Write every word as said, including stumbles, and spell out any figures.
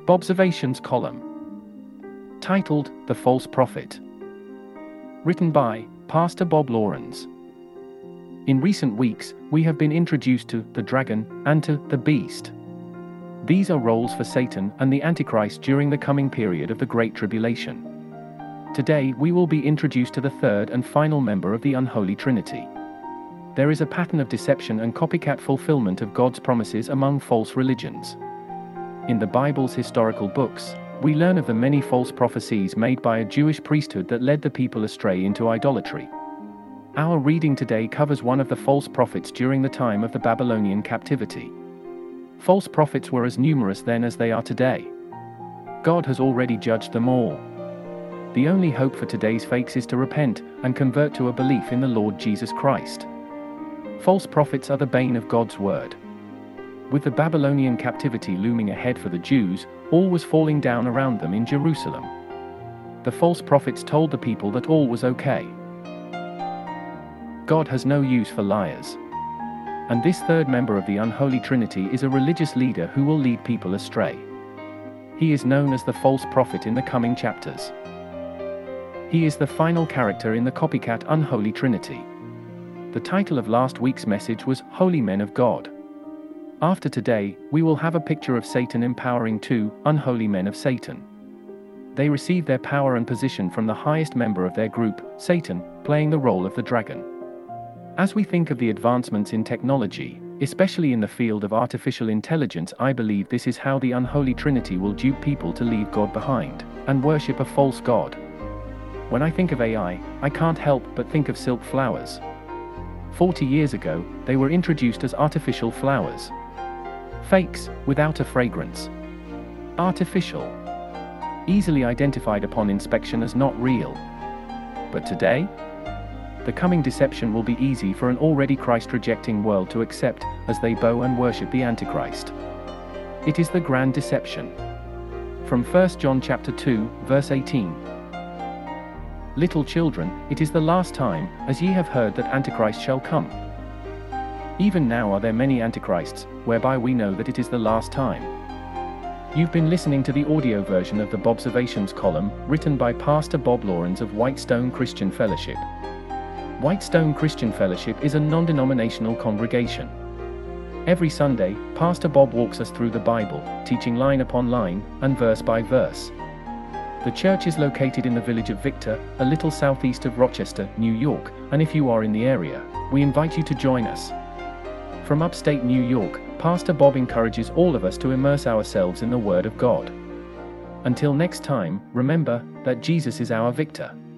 Bobservations column. Titled, The False Prophet. Written by Pastor Bob Lawrence. In recent weeks, we have been introduced to the dragon and to the beast. These are roles for Satan and the Antichrist during the coming period of the Great Tribulation. Today we will be introduced to the third and final member of the unholy Trinity. There is a pattern of deception and copycat fulfillment of God's promises among false religions. In the Bible's historical books, we learn of the many false prophecies made by a Jewish priesthood that led the people astray into idolatry. Our reading today covers one of the false prophets during the time of the Babylonian captivity. False prophets were as numerous then as they are today. God has already judged them all. The only hope for today's fakes is to repent and convert to a belief in the Lord Jesus Christ. False prophets are the bane of God's word. With the Babylonian captivity looming ahead for the Jews, all was falling down around them in Jerusalem. The false prophets told the people that all was okay. God has no use for liars. And this third member of the unholy Trinity is a religious leader who will lead people astray. He is known as the false prophet in the coming chapters. He is the final character in the copycat unholy Trinity. The title of last week's message was Holy Men of God. After today, we will have a picture of Satan empowering two unholy men of Satan. They receive their power and position from the highest member of their group, Satan, playing the role of the dragon. As we think of the advancements in technology, especially in the field of artificial intelligence, I believe this is how the unholy Trinity will dupe people to leave God behind and worship a false god. When I think of A I, I can't help but think of silk flowers. Forty years ago, they were introduced as artificial flowers. Fakes, without a fragrance. Artificial. Easily identified upon inspection as not real. But today? The coming deception will be easy for an already Christ-rejecting world to accept, as they bow and worship the Antichrist. It is the grand deception. From First John chapter two, verse eighteen. Little children, it is the last time, as ye have heard that Antichrist shall come. Even now are there many Antichrists, whereby we know that it is the last time. You've been listening to the audio version of the Bobservations column, written by Pastor Bob Lawrence of Whitestone Christian Fellowship. Whitestone Christian Fellowship is a non-denominational congregation. Every Sunday, Pastor Bob walks us through the Bible, teaching line upon line, and verse by verse. The church is located in the village of Victor, a little southeast of Rochester, New York, and if you are in the area, we invite you to join us. From upstate New York, Pastor Bob encourages all of us to immerse ourselves in the Word of God. Until next time, remember that Jesus is our victor.